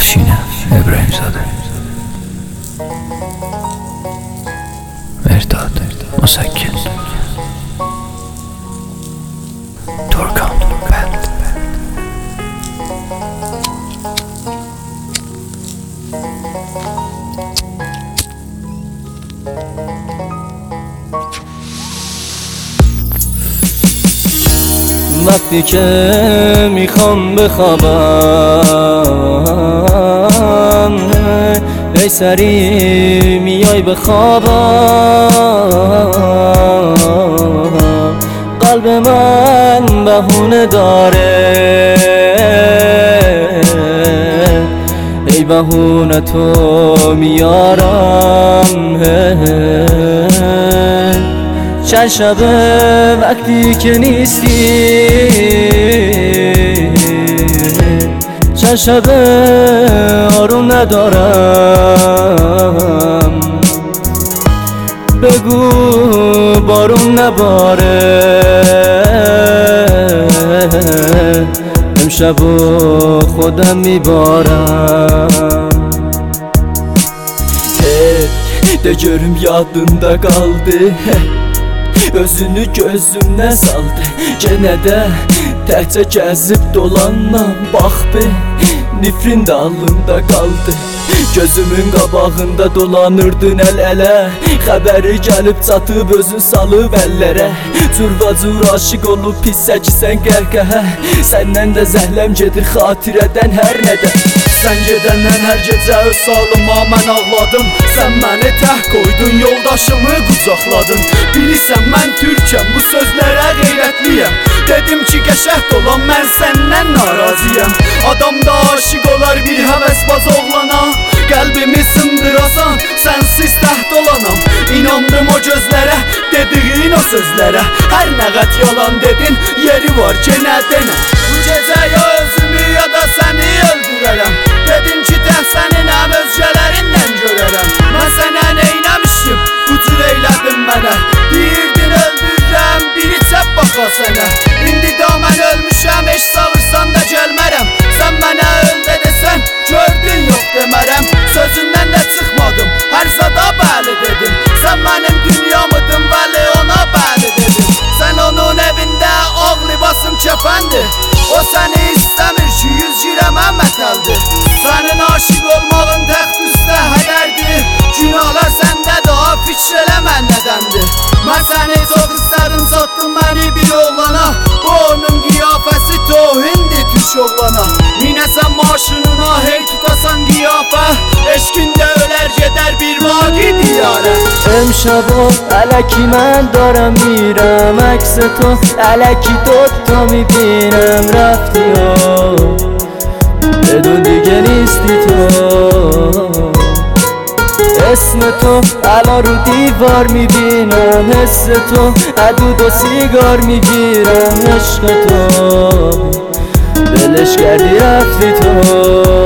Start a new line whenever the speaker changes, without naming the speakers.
افشین ابراهیم زاده، مرداد مسکن، ترکان بند.
وقتی که میخوام بخوابم ای سری میای بخوابم، قلب من بهونه داره ای بهونه تو میارم. چند شبه وقتی که نیستی، چند شبه آروم ندارم، بگو بارون نباره امشب خودم میبارم. De görüm yadında kaldı, özünü gözümden saldı. Gene de təhcə gəzib dolanmam, bax be, nifrin dalında qaldı. Gözümün qabağında dolanırdın əl-ələ, xəbəri gəlib çatıb özün salıb əllərə. Cürvacur aşıq olub pis çəkisən qərqəhə, səndən də zəhləm gedir xatirədən hər nədə. Sən gedəndən hər gecə öz salıma mən ağladım, sən məni təh qoydun, yoldaşımı qucaqladın. Bilirsən mən türkəm, bu sözlərə qeyrətliyəm. Dedim ki qəşəht olan mən səndən naraziyəm. Adam da aşıq olar bir həvəsbaz oğlana, qəlbimi sındırasan, sənsiz təht olanam. İnandım o gözlərə, dediğin o sözlərə. Hər nə qət yalan dedin, yeri var genə denə. Bu gecə ya özümü ya da səni öldürərəm. Dedin ki təh səninəm, özgələrindən görərəm. Mən sənə neynəmişim, bu cür eylədin mənə. Deyirdin öldürürəm, biri çəp baxa sənə. İndi da mən ölmüşəm, heç savırsan da gəlmərəm. Sən mənə öl də desən, gördün yox demərəm. Sözündən də çıxmadım, hər zada bəli dedim. Sən mənim dünyamıdın, vəli ona bəli dedim. Sən onun evində ağ libasım kəfəndir, o səni istəmir ki, 100 girəmə mətəldir. Sənin aşıq olmağın təxt üstə hədərdir, günahlar səndədir, ha fikr eləmə nədəndir. Mən səni çox istədim, satdın məni bir oğlana, bu onun qiyafəsi tohindir türk oğlana. Minəsən maşınına, hey tutasan qiyafə, eşkində ölər gedər bir vaqi diyarə. امشب الکی من دارم میرم، عکس تو الکی دوتا میبینم. رفتی ها بدون دیگه نیستی تو، اسم تو الان رو دیوار میبینم. حس تو عدود و سیگار میگیرم. عشق تو دلش کردی رفتی تو.